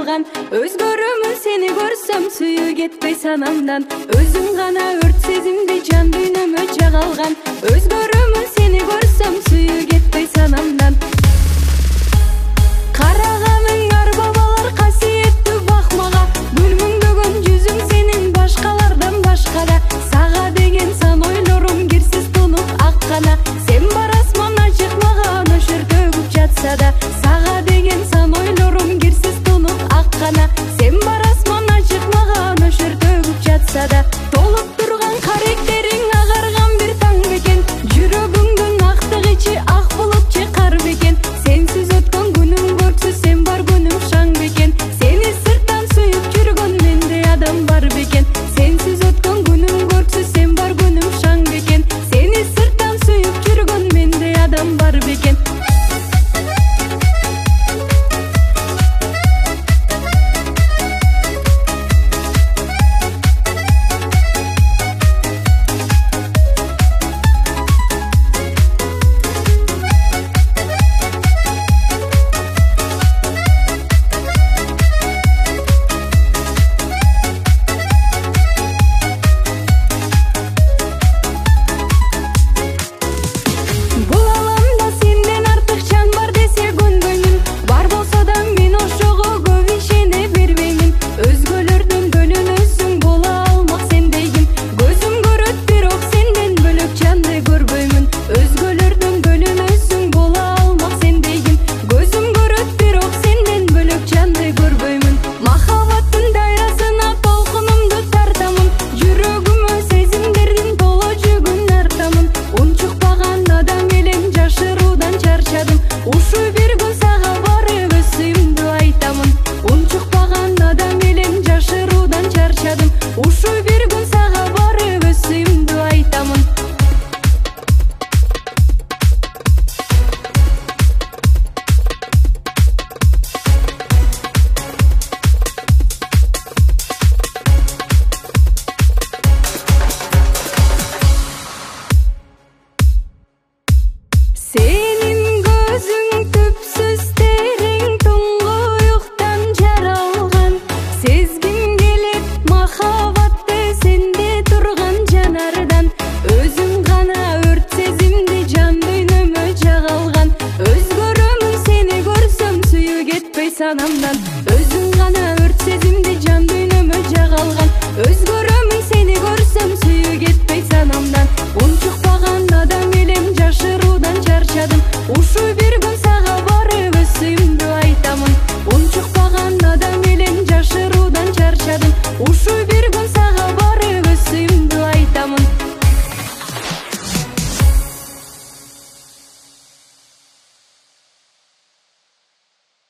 жагалган. Өзгөрөмүн сени көрсөм сүйүү кетпей санамдан. Өзүң гана өрт сезимди жан дүйнөмө жагалган. Өзгөрөмүн сени көрсөм сүйүү кетпей санамдан. Караганың ар бабалар касиеттүү бак мага. Гүлмүңдөгөн жүзүң сенин башкалардан башкада. Сага деген сан ойлорум кирсиз тунук аккана. Сен барасман ачык мага нөшөр төгүп жатса да. Сага деген сан ойлорум кирсиз тунук аккана. Сен барасман ачык мага нөшөр төгүп жатса да. Толуп турган каректериң агарган бир таң бекен. Жүрөгүңдүн актык ичи ак булут же кар бекен. Сенсиз өткөн күнүм көрксүз сен бар күнүм шаң бекен. Сени сырттан сүйүп жүргөн менде адам бар бекен. Сенсиз өткөн күнүм көрксүз сен бар күнүм шаң бекен. Сени сырттан сүйүп жүргөн менде адам бар бекен. Senin gözün tüpsüz terin tuңгуюктан жаралган. Сезгим келет махабатты сенде турган жанардан. Өзүң гана өрт сезимди жан дүйнөмө жагалган. Өзгөрөмүн сени көрсөм сүйүү кетпей санамдан.